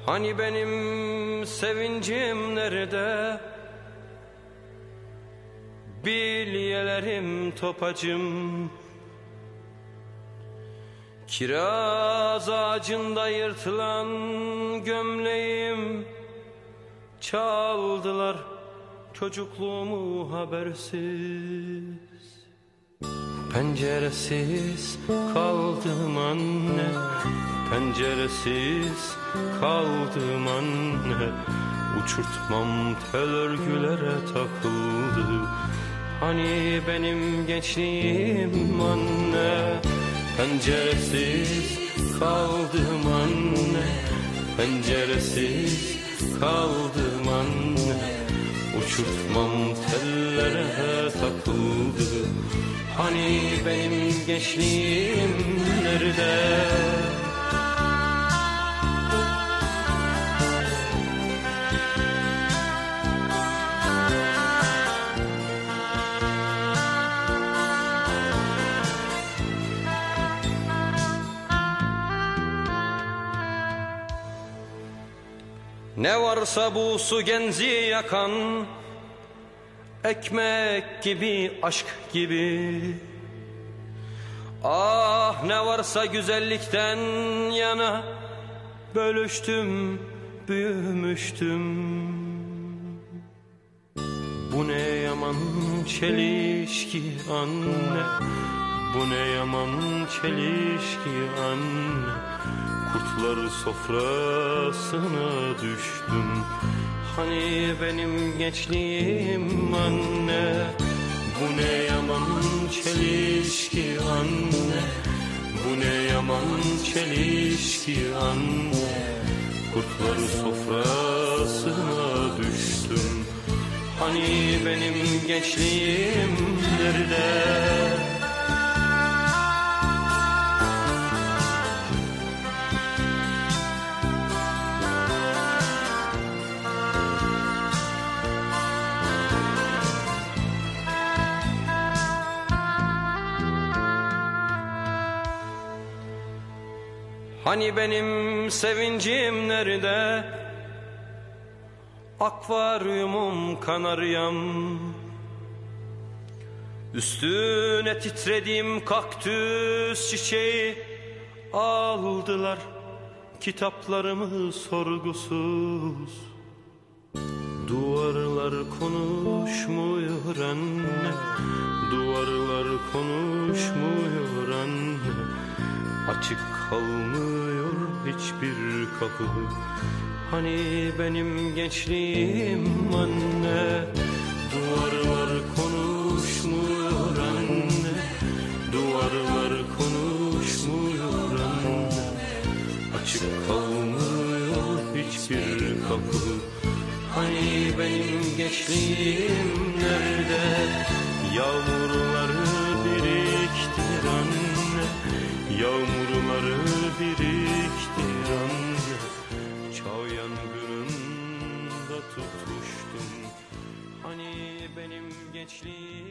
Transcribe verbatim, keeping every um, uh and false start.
Hani benim sevincim nerede? Bilyelerim topacım. Kiraz ağacında yırtılan gömleğim. Çaldılar çocukluğumu habersiz. Penceresiz kaldım anne, penceresiz kaldım anne. Uçurtmam tel örgülere takıldı. Hani benim gençliğim anne. Penceresiz kaldım anne, penceresiz kaldım anne. Uçurtmam tellere takıldı. Hani benim gençliğim nerede? Ne varsa bu su genzi yakan, ekmek gibi, aşk gibi. Ah ne varsa güzellikten yana, bölüştüm, büyümüştüm. Bu ne yaman çelişki anne, bu ne yaman çelişki anne. Kurtlar sofrasına düştüm. Hani benim gençliğim anne. Bu ne yaman çelişki anne, bu ne yaman çelişki anne. Kurtlar sofrasına düştüm. Hani benim gençliğim nerede? Hani benim sevincim nerede? Akvaryumum kanaryam. Üstüne titrediğim kaktüs çiçeği. Aldılar kitaplarımı sorgusuz. Duvarlar konuşmuyor anne, duvarlar konuşmuyor anne. Açık kalmıyor hiçbir kapı. Hani benim gençliğim anne. Duvarlar konuşmuyor anne, duvarlar konuşmuyor anne. Açık kalmıyor hiçbir kapı. Hani benim gençliğim nerede? Yağmurları biriktir anne, yağmurları biriktir anne. Çağ yangınında tutuştum. Hani benim gençliğim